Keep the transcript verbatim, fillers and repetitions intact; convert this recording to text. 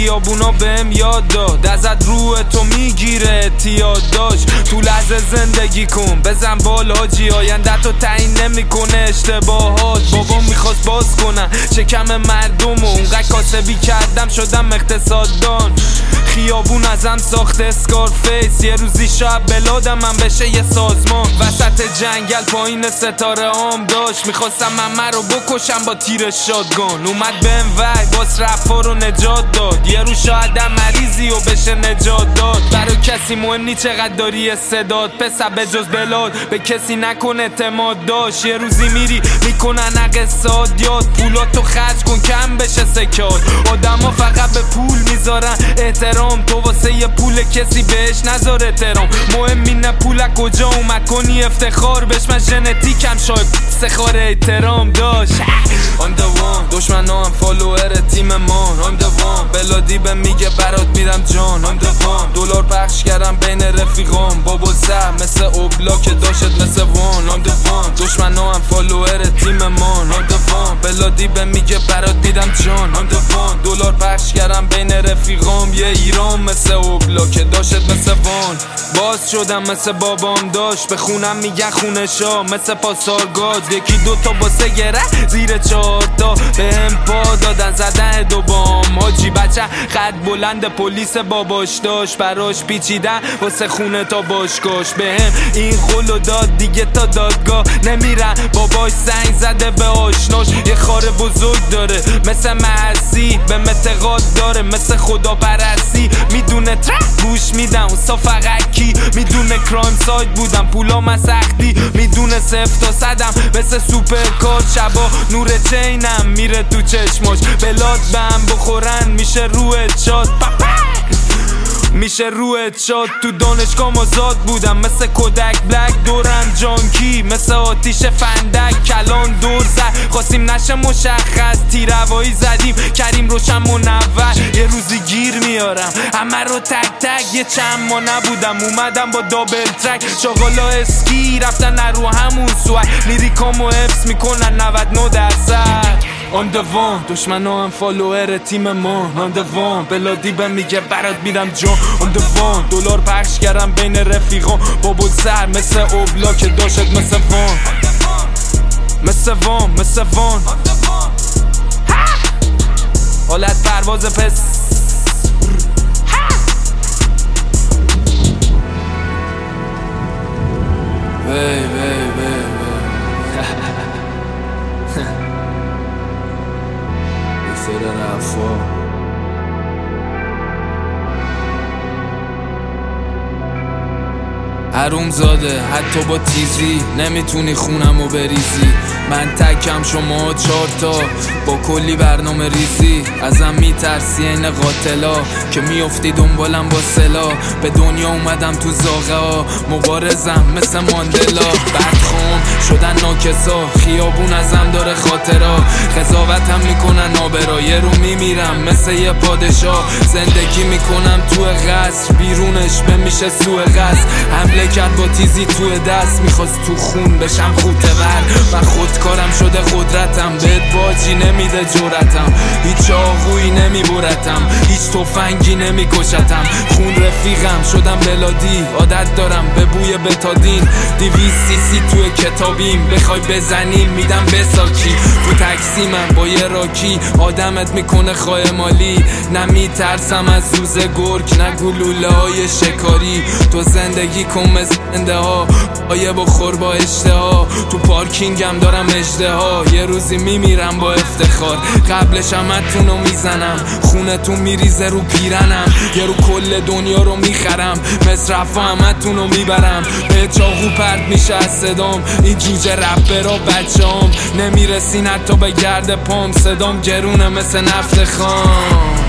خیابونا بهم یاد داد ازت روح تو میگیره اعتیاد داشت تو لحظه زندگی کن بزن بال حاجی آینده تو تعیین نمیکنه اشتباهات بابا میخواست باز کنم شکم مردم و اونقدر کاسبی کردم شدم اقتصاددان خیابون ازم ساخت اسکارفیس یه روزی شاید بلادم من بشه یه سازمان وسط جنگل پایین ستاره عام داشت میخواستم ممه رو بکشم با تیر شاتگان اومد بهم وای باز رفا رو نجات داد یه رو شاید مریضی و بشه نجات داد برای کسی مهم نی چقدر داری استعداد پسر به جز بلاد به کسی نکن اعتماد داشت یه روزی میری میکنن اقتصاد یاد پولاتو خرج کن کم بشه سکات آدم ها فقط به پول میذارن احترام تو واسه یه پول کسی بهش نذار احترام مهم اینه پول کجا اومد کنی افتخار بهش من ژنتیکم شاید سخار احترام داشت I'm the one دشمن هم فالوور تیم مان I'm the one بلادی به میگه برات میرم جان I'm the one دلار پخش کردم بین رفیقام بابل سر مثل اوبلا که داشت مثل وان I'm the one دشمن هم فالوور تیم مان I'm the one بلادی به میگه برات میرم جان I'm the one دلار پخش کردم بین رفیقام یه ایران مثل اوبلا که داشت مثل وان باز شدم مثل بابام داشت به خونم میگن خونشا مثل پاسارگاد یکی دوتا باسه گره زیر چهارتا به هم پا دادن زدن دو بام حاجی بچه خط بلند پلیس باباش داشت براش پیچیدن واسه خونه تا باشگاش به هم این قولو داد دیگه تا دادگاه نمیرن باباش زنگ زده به آشناش یه خار بزرگ داره مثل محسی به متقاد داره مثل خدا پرستی میدونه ترک گوش میدم اون فقط کی میدونه کرایم سایت بودم پولا من سختی میدونه صفر تا صدم مثل سوپر کار شبا نور چینم میره تو چشماش بلاد بهم بخورن میشه روحت شاد میشه روحت شاد تو دانشگاه مازاد بودم مثل کودک بلک دورم جانکی مثل آتیش فندک کلان دور زد خواستیم نشه مشخص تیروایی زدیم کریم روشن منور یه روزی گیر میارم همه رو تک تک یه چند ما نبودم اومدم با دابل ترک شاغالا اسکی رفتن رو همون سوال لیریکامو حفظ میکنن نود و نه درصد I'm the one دشمن هم فالوور تیم ما I'm the one بلادی به میگه برات میرم جان I'm the one دلار پخش کردم بین رفیقان بابل سر مثل اوبلا که داشت مثل وان مثل وان مثل وان حالت پرواز پس وی وی وی حروم زاده حتی با تیزی نمیتونی خونمو بریزی من تکم شما چارتا با کلی برنامه ریزی ازم میترسی این قاتلا که میافتی دنبالم با سلا به دنیا اومدم تو زاغه ها مبارزم مثل ماندلا بدخوام شدن ناکسا خیابون ازم داره خاطرا قضاوتم میکنن آبرا یه رو میمیرم مثل یه پادشاه زندگی میکنم تو قصر بیرونش بمیشه سوء قصد حمله کرد با تیزی توی دست میخواست تو خون بشم خوته بر و خودکارم شده قدرتم بهت باجی نمیده جرتم هیچ آقویی نمیبرتم هیچ تفنگی نمیکشتم خون رفیقم شدم بلادی عادت دارم به بوی بتادین دیویس سی سی توی کتابیم بخوای بزنیم میدم بساکی تو تکسی من با یه راکی آدمت میکنه خواه مالی نمیترسم از زوز گرگ نه گلوله های شکاری تو زندگی کن مزنده ها آیه بخور با اشتها تو پارکینگم دارم اجده ها یه روزی میمیرم با افتخار قبلش همتونو میزنم خونتون میریزه رو پیرنم یه رو کل دنیا رو میخرم مصرفا همتونو میبرم به چاقو پرد میشه از صدام این جوجه رپرا بچه‌ام نمیرسین حتی به گرد پام صدام گرونه مثل نفت خام